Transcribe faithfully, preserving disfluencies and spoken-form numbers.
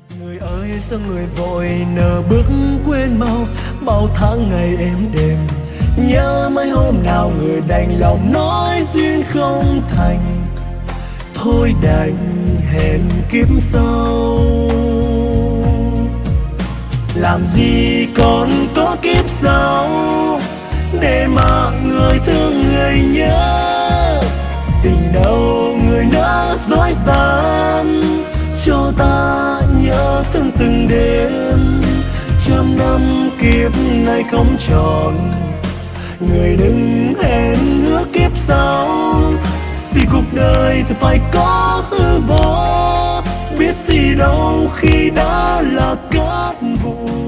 Người ơi sao người vội nỡ bước quên mau, bao tháng ngày êm đềm nhớ mấy hôm nào người đành lòng nói duyên không thành, thôi đành hẹn kiếp sau. Làm gì còn có kiếp sau để mà người thương người nhớ, tình đâu người nỡ dối gian cho ta nhớ thương từng đêm. Trăm năm kiếp này không tròn, người đừng hẹn hứa kiếp sau, vì cuộc đời thì phải có hư vô, biết gì đâu khi đã là cát bụi.